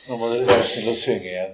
Nå må dere være snill å synge igjen.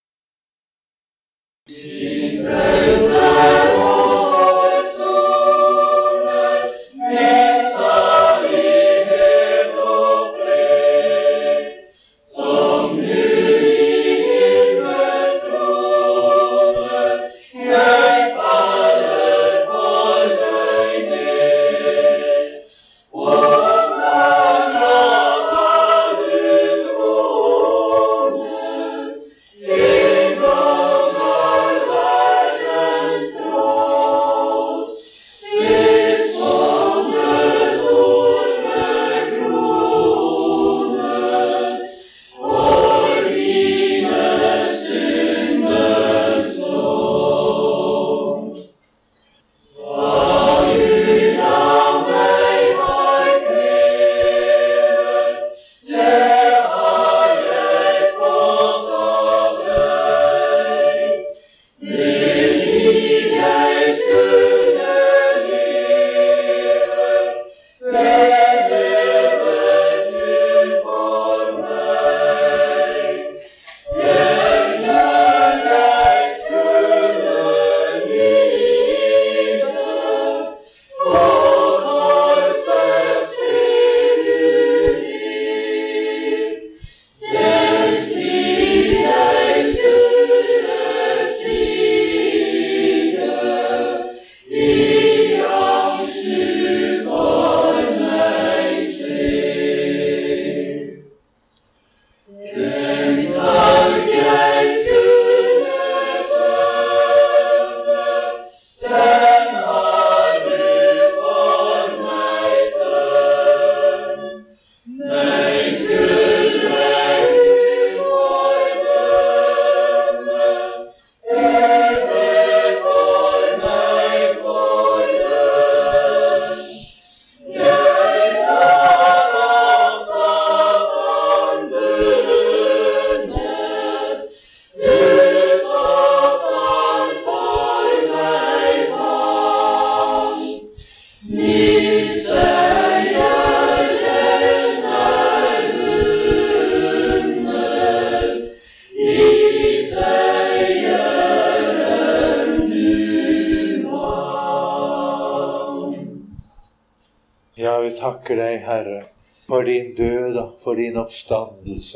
Ja, vi takker deg, Herre, for din død og for din oppstandelse,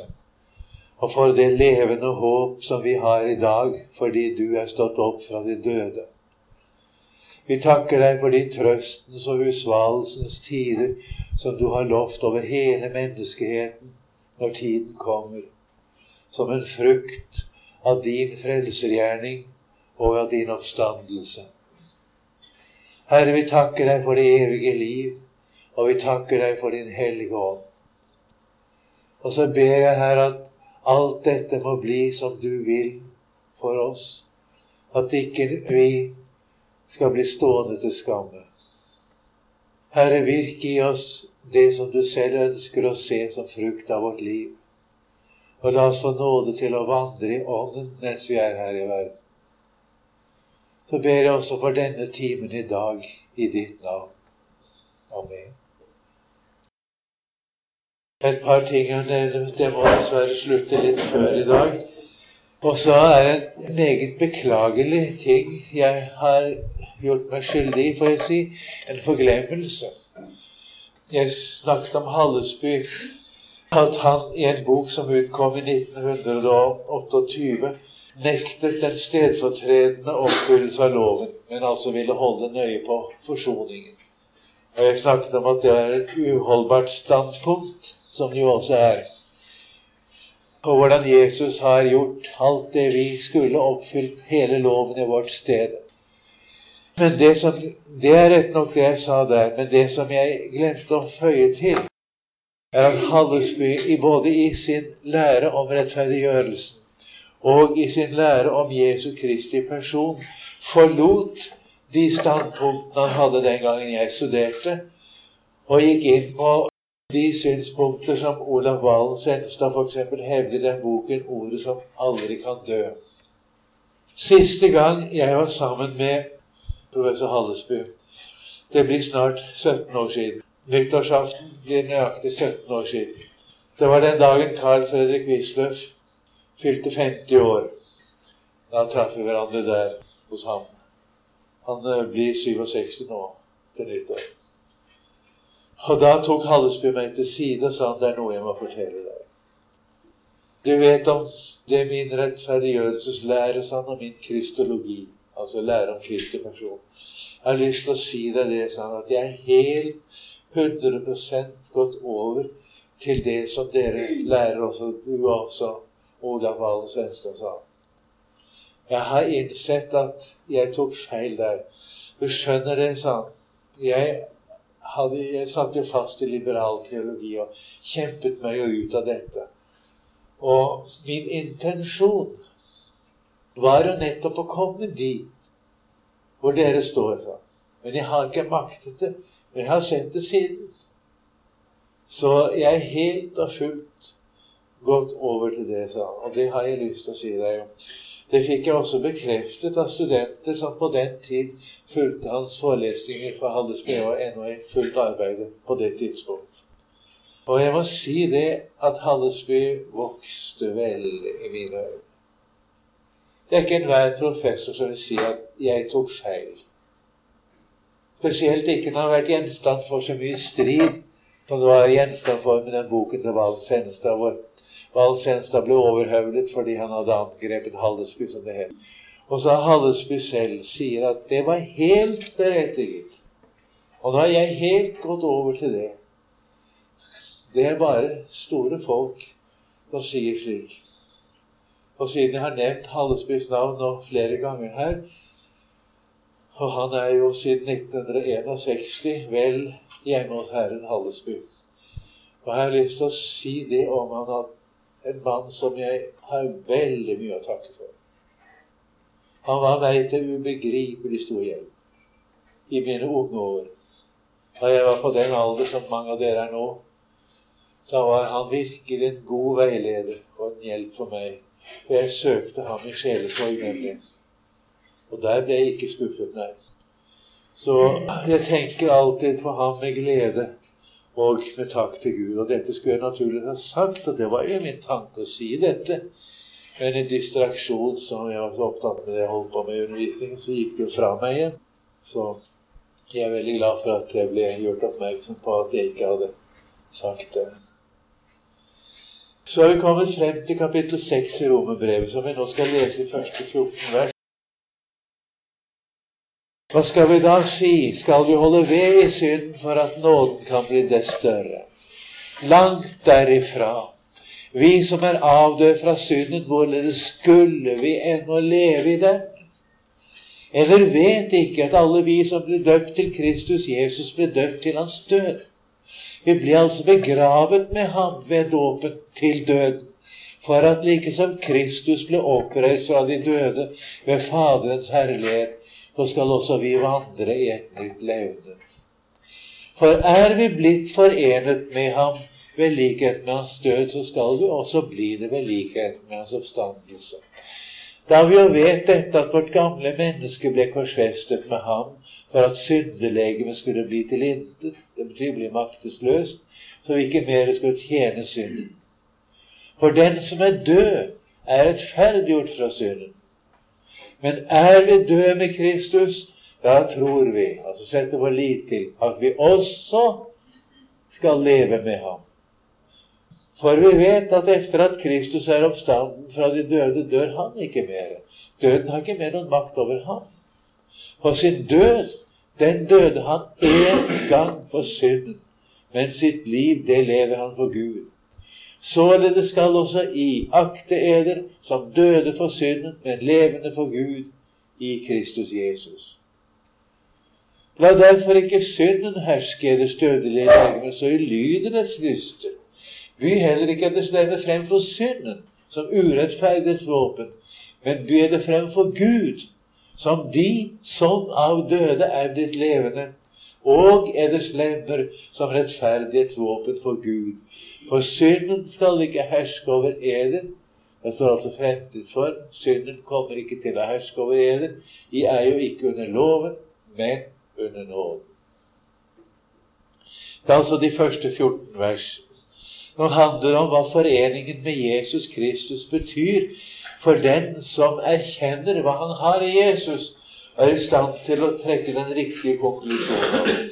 og for det levende håp som vi har i dag, fordi du er stått opp fra de døde. Vi takker deg for de trøstens og usvalelsens tider som du har lovt over hele menneskeheten når tiden kommer, som en frukt av din frelsergjerning og av din oppstandelse. Herre, vi takker deg for det evige liv, og vi takker deg for din hellige ånd. Og så ber jeg, Herre, at alt dette må bli som du vil for oss, at ikke vi skal bli stående til skamme. Herre, virk i oss det som du selv ønsker å se som frukt av vårt liv, og la oss få nåde til å vandre i ånden mens vi er her i verden. Så ber jeg også for denne timen i dag i ditt navn. Amen. Et par ting, det må dessverre slutte litt før i dag. Og så er det en meget beklagelig ting jeg har gjort meg skyldig i, får jeg si, en forglemmelse. Jeg snakket om Hallesby, at han i en bok som utkom i 1928 nektet den stedfortredende oppfyllelse av loven, men altså ville holde nøye på forsoningen. Og jeg snakket om at det er et uholdbart standpunkt, som det jo også er. Og hvordan Jesus har gjort alt det vi skulle oppfylt hele loven i vårt sted. Men det er rett nok det jeg sa der, men det som jeg glemte å føye til, er at Hallesby både i sin lære om rettferdiggjørelsen og i sin lære om Jesu Kristi person forlot de standpunktene han hadde den gangen jeg studerte, og gikk inn på de synspunkter som Olav Valen Senstad for eksempel hevder i den boken Ordet som aldri kan dø. Siste gang jeg var sammen med professor Hallesby, det blir snart 17 år siden. Nyttårsaften blir nøyaktig 17 år siden. Det var den dagen Carl Fredrik Wisløff fylte 50 år. Da traff vi hverandre der hos ham. Han blir 67 nå til nyttår. Og da tok Hallesby meg til side og sa han, det er noe jeg må fortelle deg. Du vet om det er min rettferdiggjørelseslære, sa han, og min kristologi, altså lære om Kristi person. Jeg har lyst til å si deg det, sa han, at jeg er helt 100% gått over til det som dere lærer også, du også, Olav Valen Svenstad sa. Jeg har innsett at jeg tok feil der. Du skjønner det, sa han. Jeg satt jo fast i liberal teologi og kjempet meg jo ut av dette. Og min intensjon var jo nettopp å komme dit hvor dere står, sa han. Men jeg har ikke maktet det. Men jeg har sett det siden. Så jeg er helt og fullt gått over til det, sa han. Og det har jeg lyst til å si deg om. Det fikk jeg også bekreftet av studenter som på den tid fulgte hans forelesninger fra Hallesby og ennå i fullt arbeid på det tidspunkt. Og jeg må si det at Hallesby vokste veldig i mine øyne. Det er ikke enhver professor som vil si at jeg tok feil. Spesielt ikke når han har vært gjenstand for så mye strid som det var gjenstand for med den boken til Valen Svenstad, hvor Valen Svenstad ble overhøvlet fordi han hadde angrepet Hallesby, som det het. Og så Hallesby selv sier at det var helt berettiget. Og nå har jeg helt gått over til det. Det er bare store folk som sier slik. Og siden jeg har nevnt Hallesbys navn nå flere ganger her, og han er jo siden 1961 vel hjemme hos Herren Hallesby. Og jeg har lyst til å si det om han at en mann som jeg har veldig mye å takke for. Han var meg til ubegripelig stor hjelp i mine unge år. Da jeg var på den alder som mange av dere er nå, da var han virkelig en god veileder og en hjelp for meg. For jeg søkte ham i sjelesorg nemlig. Og der ble jeg ikke skuffet, nei. Så jeg tenker alltid på ham med glede og med takk til Gud. Og dette skulle jeg naturlig ha sagt, og det var jo min tanke å si dette. Men en distraksjon som jeg var så opptatt med det jeg holdt på med i undervisningen, så gikk det jo fra meg igjen. Så jeg er veldig glad for at jeg ble gjort oppmerksom på at jeg ikke hadde sagt det. Så har vi kommet frem til kapittel 6 i Romerbrevet, som vi nå skal lese i første 14 vers. Hva skal vi da si? Skal vi holde ved i synden for at nåden kan bli det større? Langt derifra. Vi som er avdøde fra synden, hvorledes skulle vi ennå leve i den? Eller vet ikke at alle vi som ble døpt til Kristus Jesus, ble døpt til hans død? Vi ble altså begravet med ham ved dåpen til døden, for at like som Kristus ble oppreist fra de døde ved Faderens herlighet, så skal også vi vandre i et nytt levende. For er vi blitt forenet med ham ved likhet med hans død, så skal vi også bli det ved likhet med hans oppstandelse. Da vi jo vet dette at vårt gamle menneske ble korsfestet med ham, for at syndelegemet skulle bli til intet, det betyr bli maktesløst, så vi ikke mer skulle tjene synden. For den som er død, er rettferdiggjort fra synden. Men er vi døde med Kristus, da tror vi, altså setter vår lit til, at vi også skal leve med ham. For vi vet at efter at Kristus er oppstanden fra de døde, dør han ikke mer. Døden har ikke mer noen makt over ham. For sin død, den døde han en gang for synden, men sitt liv, det lever han for Gud. Således skal også I akte eder som døde for synden, men levende for Gud i Kristus Jesus. La derfor ikke synden herske i deres dødelige legeme, så I lyder dets lyster. By heller ikke deres leve frem for synden, som urettferdighets våpen, men by det frem for Gud, som de som av døde er blitt levende, og eders lemmer som rettferdighets våpen for Gud. For synden skal ikke herske over eder. Det står altså fremtidsform. Synden kommer ikke til å herske over eder. I er jo ikke under loven, men under nåden. Det er altså de første 14 vers. Nå handler det om hva foreningen med Jesus Kristus betyr for den som erkjenner hva han har i Jesus, og er i stand til å trekke den riktige konklusjonen.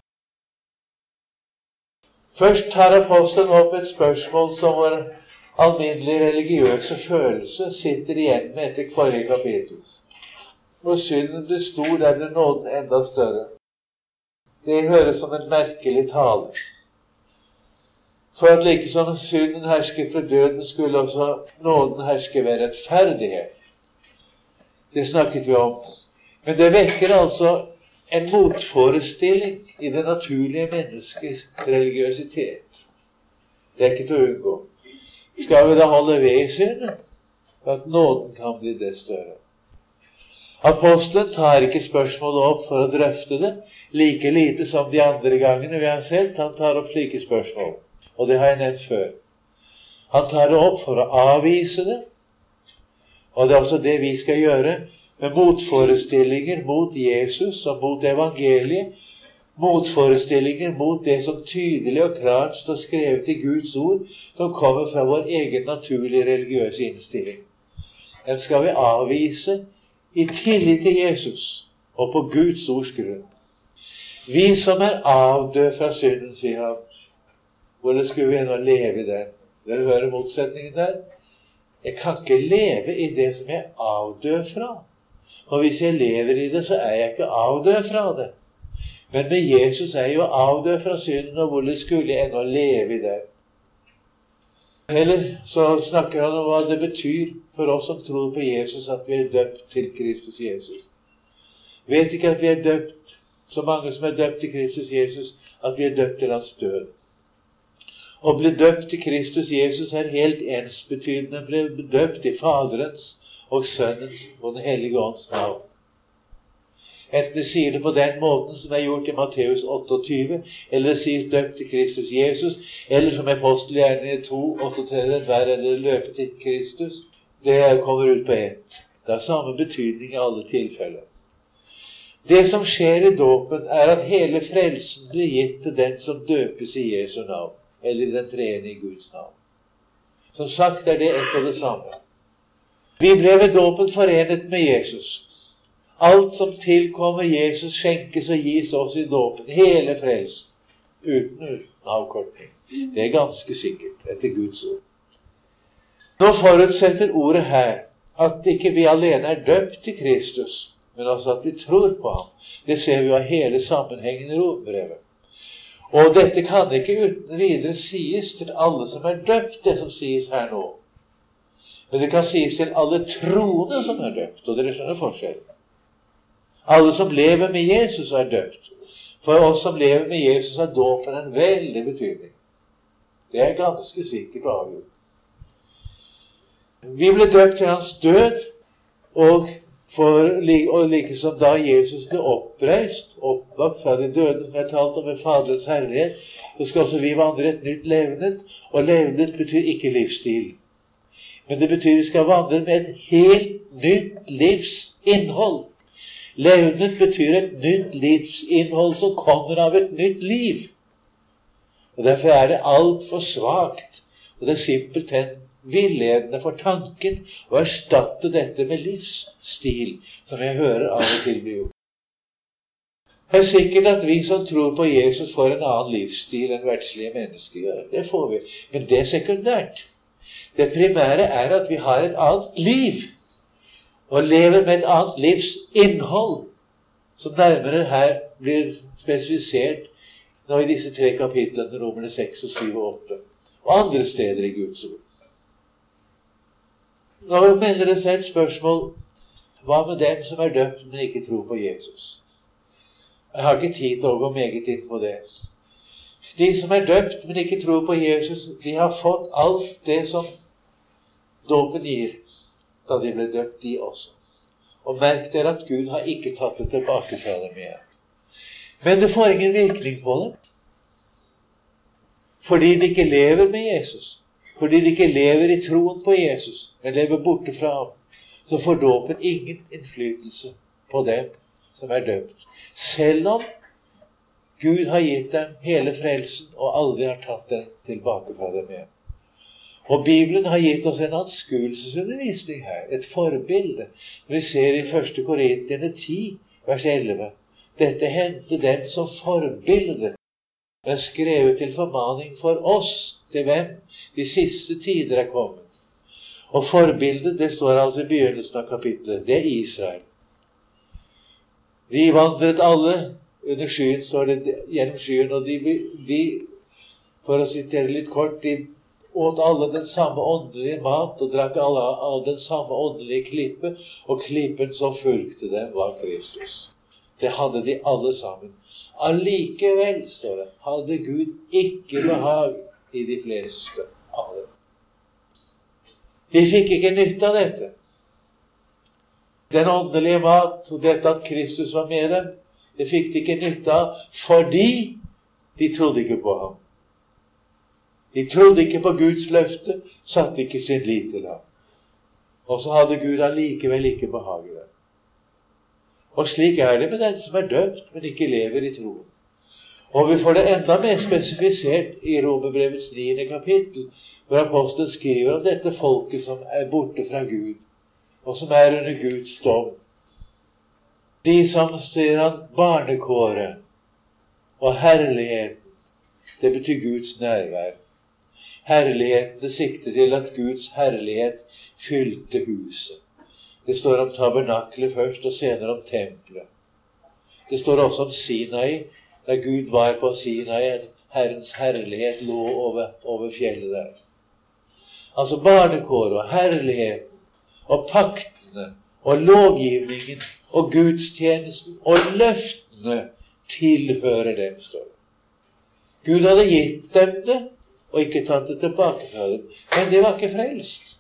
Først tar apostelen opp et spørsmål som vår alminnelige religiøse følelse sitter igjen med etter forrige kapittel. Hvor synden blir stor, der blir nåden enda større. Det høres som en merkelig tale. For at like som synden hersket ved døden, skulle også nåden herske ved rettferdighet. Det snakket vi om. Men det vekker altså en motforestilling i det naturlige menneskets religiøsitet. Det er ikke til å unngå. Skal vi da holde ved i synden, at nåden kan bli det større? Apostelen tar ikke spørsmålet opp for å drøfte det, like lite som de andre gangene vi har sett. Han tar opp slike spørsmål, og det har jeg nevnt før. Han tar det opp for å avvise det, og det er også det vi skal gjøre, med motforestillinger mot Jesus og mot evangeliet, motforestillinger mot det som tydelig og klart står skrevet i Guds ord, som kommer fra vår egen naturlige religiøse innstilling. Den skal vi avvise i tillit til Jesus og på Guds ords grunn. Vi som er avdød fra synden, sier han. Hvordan skulle vi ennå leve i den? Dere hører motsetningen der? Jeg kan ikke leve i det som jeg er avdød fra. Og hvis jeg lever i det, så er jeg ikke avdød fra det. Men med Jesus er jeg jo avdød fra synden, og hvordan skulle jeg ennå leve i det? Eller så snakker han om hva det betyr for oss som tror på Jesus, at vi er døpt til Kristus Jesus. Vet ikke at vi er døpt, så mange som er døpt til Kristus Jesus, at vi er døpt til hans død. Å bli døpt til Kristus Jesus er helt ensbetydende. Bli døpt i Faderens og Sønnens og Den hellige ånds navn. Enten det sier det på den måten som er gjort i Matteus 28, eller det sies døpt til Kristus Jesus, eller som apostelgjerningene 2:38, hver eller løpe til Kristus. Det kommer ut på ett. Det har samme betydning i alle tilfeller. Det som skjer i dåpen, er at hele frelsen blir gitt til den som døpes i Jesu navn, eller i den treenige Guds navn. Som sagt er det ett og det samme. Vi ble ved dåpen forenet med Jesus. Alt som tilkommer Jesus skjenkes og gis oss i dåpen, hele frelsen, uten avkortning. Det er ganske sikkert, etter Guds ord. Nå forutsetter ordet her at ikke vi alene er døpt til Kristus, men også at vi tror på ham. Det ser vi av hele sammenhengen i Romerbrevet. Og dette kan ikke uten videre sies til alle som er døpt, det som sies her nå. Men det kan sies til alle troende som er døpt, og dere skjønner forskjellen. Alle som lever med Jesus er døpt. For oss som lever med Jesus er dåpen en veldig betydning. Det er ganske sikkert avgjort. Vi ble døpt til hans død, og like som da Jesus ble oppreist, oppvakt fra de døde, som jeg talte om med Faderens herlighet, så skal også vi vandre et nytt levnet, og levnet betyr ikke livsstil. Men det betyr vi skal vandre med et helt nytt livsinnhold. Levnet betyr et nytt livsinnhold som kommer av et nytt liv. Og derfor er det alt for svagt, og det er simpelthen villedende for tanken å erstatte dette med livsstil, som jeg hører av og til bli gjort. Det er sikkert at vi som tror på Jesus får en annen livsstil enn verdslige mennesker gjør. Det får vi, men det er sekundært. Det primære er at vi har et annet liv, og lever med et annet livs innhold, som nærmere her blir spesifisert nå i disse 3 kapitlene, Romerne 6 og 7 og 8, og andre steder i Guds ord. Nå melder det seg et spørsmål: hva med dem som er døpt, men ikke tror på Jesus? Jeg har ikke tid til å gå meget inn på det. De som er døpt, men ikke tror på Jesus, de har fått alt det som dåpen gir, da de ble døpt, de også. Og merk dere at Gud har ikke tatt det tilbake fra dem igjen. Men det får ingen virkning på dem. Fordi de ikke lever med Jesus. Fordi de ikke lever i troen på Jesus, men lever borte fra ham, så får dåpen ingen innflytelse på dem som er døpt. Selv om Gud har gitt dem hele frelsen, og aldri har tatt den tilbake fra dem igjen. Og Bibelen har gitt oss en anskuelsesundervisning her, et forbilde. Vi ser i 1. Korinterne 10, vers 11. Dette hendte dem som forbilde, men skrevet til formaning for oss, til hvem de siste tider er kommet. Og forbildet, det står altså i begynnelsen av kapitlet, det er Israel. De vandret alle under skyen, står det gjennom skyen, og de, for å sitere litt kort, de åt alle den samme åndelige mat, og drakk alle av den samme åndelige klippe, og klippen som fulgte dem var Kristus. Det hadde de alle sammen. Allikevel, står det, hadde Gud ikke behag i de fleste av dem. De fikk ikke nytte av dette. Den åndelige mat, og dette at Kristus var med dem, det fikk de ikke nytte av, fordi de trodde ikke på ham. De trodde ikke på Guds løfte, satte ikke sin lit til ham. Og så hadde Gud allikevel ikke behag i dem. Og slik er det med den som er døpt, men ikke lever i troen. Og vi får det enda mer spesifisert i Romerbrevets 9. kapittel, hvor apostelen skriver om dette folket som er borte fra Gud, og som er under Guds dom. De som styrer han barnekåret og herligheten, det betyr Guds nærvær. Herligheten, det sikter til at Guds herlighet fylte huset. Det står om tabernaklet først, og senere om tempelet. Det står også om Sinai, da Gud var på Sinai, Herrens herlighet lå over fjellet der. Altså barnekåret og herligheten og paktene og lovgivningen og gudstjenesten og løftene tilhører dem, står det. Gud hadde gitt dem det og ikke tatt det tilbake fra dem, men de var ikke frelst.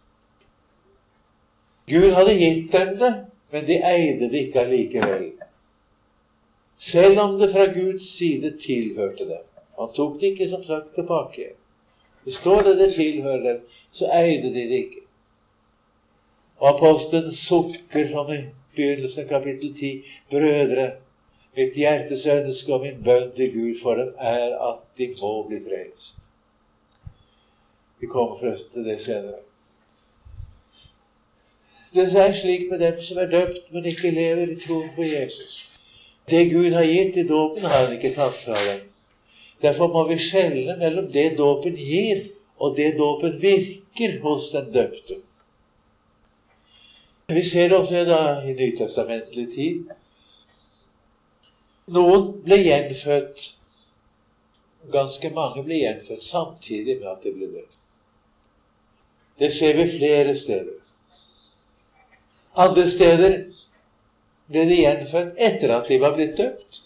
Gud hadde gitt dem det, men de eide det ikke allikevel. Selv om det fra Guds side tilhørte dem. Han tok det ikke som sagt tilbake. Det står det tilhører dem, så eide de det ikke. Og apostelen sukker som i begynnelsen av kapittel 10, brødre, mitt hjertes ønske og min bønn til Gud for dem er at de må bli frelst. Vi kommer først til det senere. Det er slik med dem som er døpt, men ikke lever i troen på Jesus. Det Gud har gitt i dåpen, har han ikke tatt fra dem. Derfor må vi skjelne mellom det dåpen gir, og det dåpen virker hos den døpte. Vi ser det også i nytestamentlig tid. Noen ble gjenfødt, ganske mange ble gjenfødt samtidig med at de ble døpt. Det ser vi flere steder. Andre steder ble de gjenfødt etter at de var blitt døpt.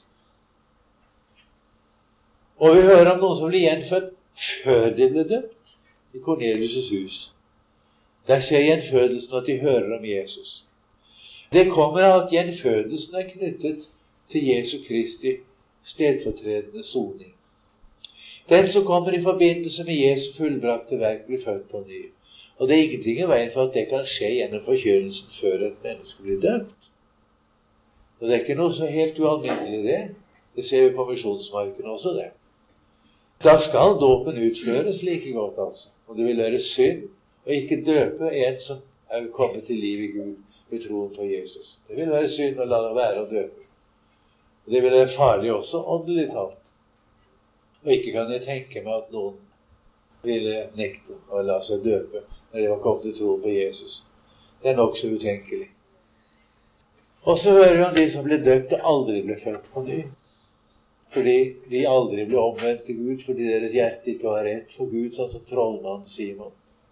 Og vi hører om noen som ble gjenfødt før de ble døpt, i Kornelius' hus. Der skjer gjenfødelsen at de hører om Jesus. Det kommer av at gjenfødelsen er knyttet til Jesu Kristi stedfortredende soning. Den som kommer i forbindelse med Jesu fullbrakte verk blir født på ny. Og det er ingenting i veien for at det kan skje gjennom forkjølelsen før et menneske blir døpt. Og det er ikke noe så helt ualminnelig det. Det ser vi på misjonsmarken også det. Da skal dåpen utføres like godt altså. Og det vil være synd å ikke døpe en som er kommet til liv i Gud ved troen på Jesus. Det vil være synd å la det være å døpe. Og det vil være farlig også, åndelig talt. Og ikke kan jeg tenke meg at noen ville nekte å la seg døpe når de var kommet til tro på Jesus. Det er nok så utenkelig. Og så hører vi om de som ble døpt og aldri ble født på ny. Fordi de aldri ble omvendt til Gud, fordi deres hjerte ikke var rett for Gud, sånn som trollmannen Simon.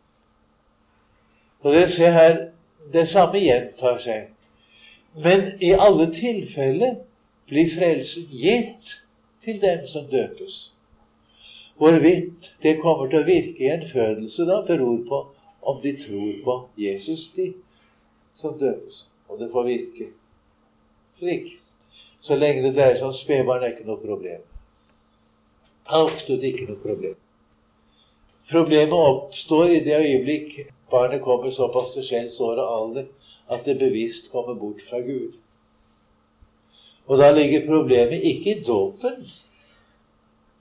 Og dere ser her, det samme gjentar seg. Men i alle tilfeller blir frelsen gitt til dem som døpes. Hvorvidt det kommer til å virke i en fødelse da, beror på om de tror på Jesus, de som døpes. Og det får virke slik. Så lenge det dreier seg om spedbarn er ikke noe problem. Absolutt ikke noe problem. Problemet oppstår i det øyeblikk barnet kommer såpass til skjellsår og alder at det bevisst kommer bort fra Gud. Og da ligger problemet ikke i dåpen,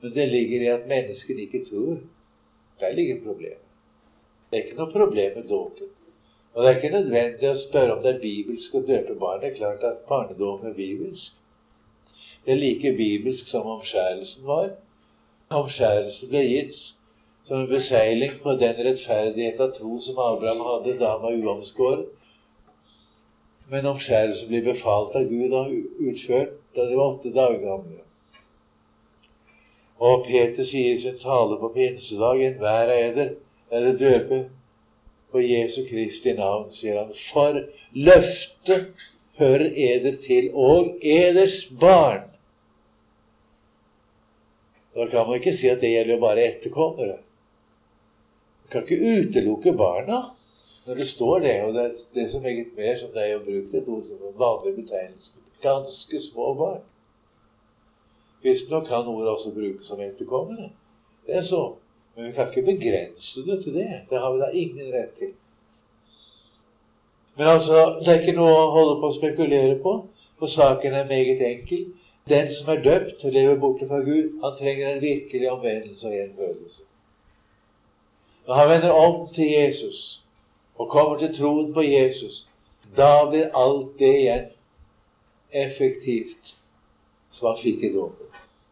Men det ligger i at mennesker ikke tror. Der ligger problemet. Det er ikke noe problem med dåpen. Og det er ikke nødvendig å spørre om det er bibelsk å døpe barn. Det er klart at barnedåp er bibelsk. Det er like bibelsk som omskjærelsen var. Omskjærelsen ble gitt som en beseiling på den rettferdighet av tro som Abraham hadde da han var uomskåret. Men omskjærelsen ble befalt av Gud og utført da de var 8 dager gamle. Og Peter sier i sin tale på pinsedag: «Enhver av eder er det døpe på Jesu Kristi navn», sier han, «for løftet hører eder til, og eders barn». Da kan man ikke si at det gjelder bare etterkommere. Man kan ikke utelukke barna når det står det, og det er det som meget mer som det er å bruke et ord som en vanlig betegnelse. Ganske små barn. Visstnok kan ordet også brukes som etterkommere. Det er så. Men vi kan ikke begrense det til det. Det har vi da ingen rett til. Men altså, det er ikke noe å holde på å spekulere på, for saken er meget enkel. Den som er døpt og lever borte fra Gud, han trenger en virkelig omvendelse og gjenfødelse. Når han vender om til Jesus og kommer til troen på Jesus, da blir alt det igjen effektivt som han fikk i dåpen.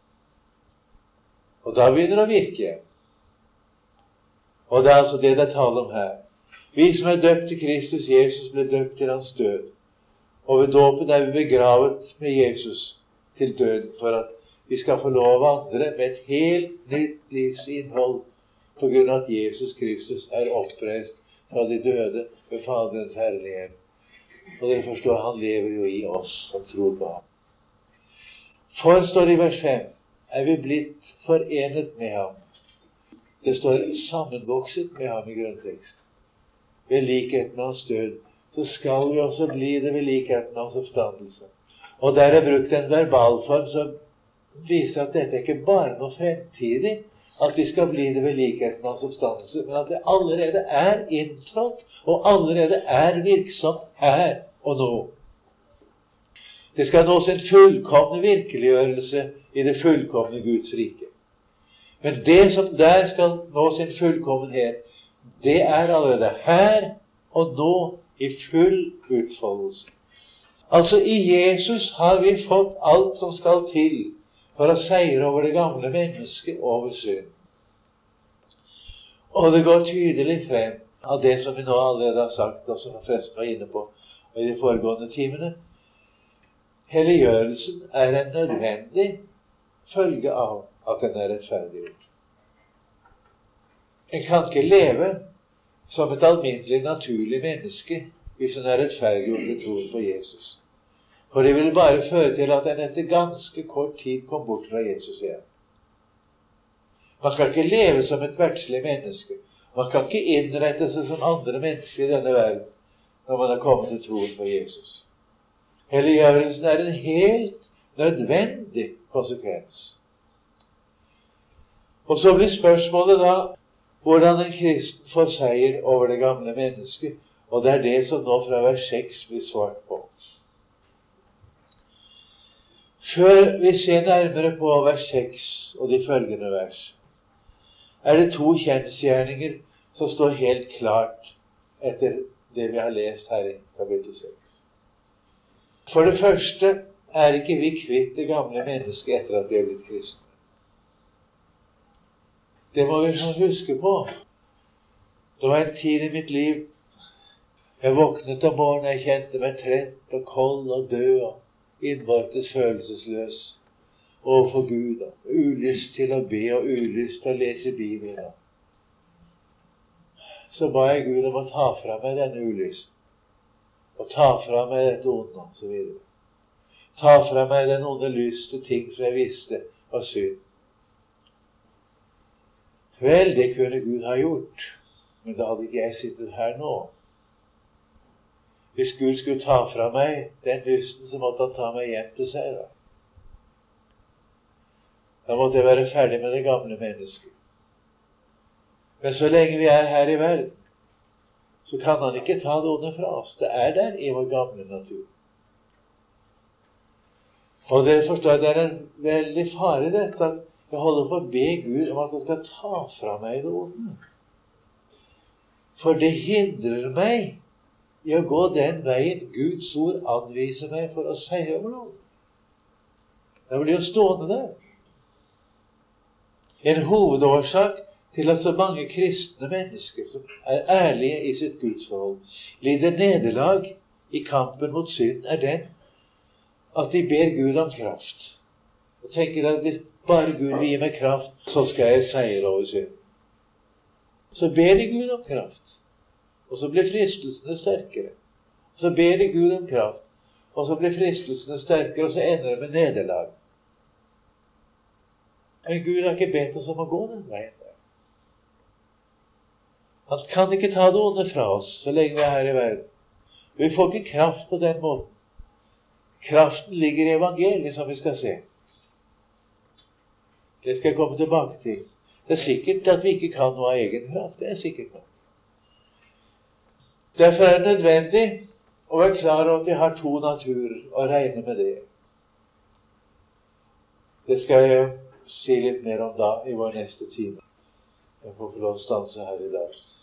Og da begynner det å virke igjen. Og det er altså det det er tale om her. Vi som er døpt til Kristus Jesus, ble døpt til hans død. Og ved dåpen er vi begravet med Jesus til døden, for at vi skal få lov å vandre med et helt nytt livsinnhold, på grunn av at Jesus Kristus er oppreist fra de døde ved Faderens herlighet. Og dere forstår, han lever jo i oss som tror på ham. For, står det i vers 5, er vi blitt forenet med ham. Det står sammenvokset med ham i grunntekst. Ved likheten av hans død, så skal vi også bli det ved likheten av hans oppstandelse. Og der er brukt en verbalform som viser at dette ikke bare noe fremtidig, at vi skal bli det ved likheten av hans oppstandelse, men at det allerede er inntrådt, og allerede er virksomt her og nå. Det skal nås en fullkomne virkeliggjørelse i det fullkomne Guds rike. Men det som der skal nå sin fullkommenhet, det er allerede her og nå i full utfoldelse. Altså i Jesus har vi fått alt som skal til for å seire over det gamle mennesket over synd. Og det går tydelig frem av det som vi nå allerede har sagt, og som vi forresten var inne på i de foregående timene. Helliggjørelsen er en nødvendig følge av at den er rettferdiggjort. En kan ikke leve som et alminnelig, naturlig menneske hvis en er rettferdiggjort ved troen på Jesus. For det ville bare føre til at en etter ganske kort tid kom bort fra Jesus igjen. Man kan ikke leve som et verdslig menneske. Man kan ikke innrette seg som andre mennesker i denne verden når man har kommet til troen på Jesus. Helliggjørelsen er en helt nødvendig konsekvens. Og så blir spørsmålet da hvordan en kristen får seier over det gamle mennesket, og det er det som nå fra vers 6 blir svart på. Før vi ser nærmere på vers 6 og de følgende vers, er det to kjensgjerninger som står helt klart etter det vi har lest her i kapittel 6. For det første er ikke vi kvitt det gamle mennesket etter at vi er blitt kristne. Det må vi huske på. Det var en tid i mitt liv jeg våknet om morgenen, jeg kjente meg trett og kold og død og innvortes følelsesløs overfor Gud, og ulyst til å be og ulyst til å lese Bibelen. Så ba jeg Gud om å ta fra meg denne ulysten, og ta fra meg dette onde, og så videre. Ta fra meg den onde lyst til ting som jeg visste var synd. Vel, det kunne Gud ha gjort, men da hadde ikke jeg sittet her nå. Hvis Gud skulle ta fra meg den lysten, så måtte han ta meg hjem til seg da. Da måtte jeg være ferdig med det gamle mennesket. Men så lenge vi er her i verden, så kan han ikke ta det onde fra oss. Det er der i vår gamle natur. Og dere forstår, det er en veldig fare dette, Jeg holder på å be Gud om at han skal ta fra meg det onde. For det hindrer meg i å gå den veien Guds ord anviser meg for å seire over noen. Jeg blir jo stående der. En hovedårsak til at så mange kristne mennesker som er ærlige i sitt gudsforhold, lider nederlag i kampen mot synd, er den at de ber Gud om kraft. Og tenker at hvis bare Gud vil gi meg kraft, så skal jeg seire over synd. Så ber de Gud om kraft, og så blir fristelsene sterkere. Så ber de Gud om kraft, og så blir fristelsene sterkere, og så ender det med nederlag. Men Gud har ikke bedt oss om å gå den veien der. Han kan ikke ta det onde fra oss så lenge vi er her i verden. Vi får ikke kraft på den måten. Kraften ligger i evangeliet, som vi skal se. Det skal jeg komme tilbake til. Det er sikkert at vi ikke kan noe av egen kraft. Det er sikkert nok. Derfor er det nødvendig å være klar over at vi har to naturer, og regne med det. Det skal jeg si litt mer om da i vår neste time. Jeg får få lov å stanse her i dag.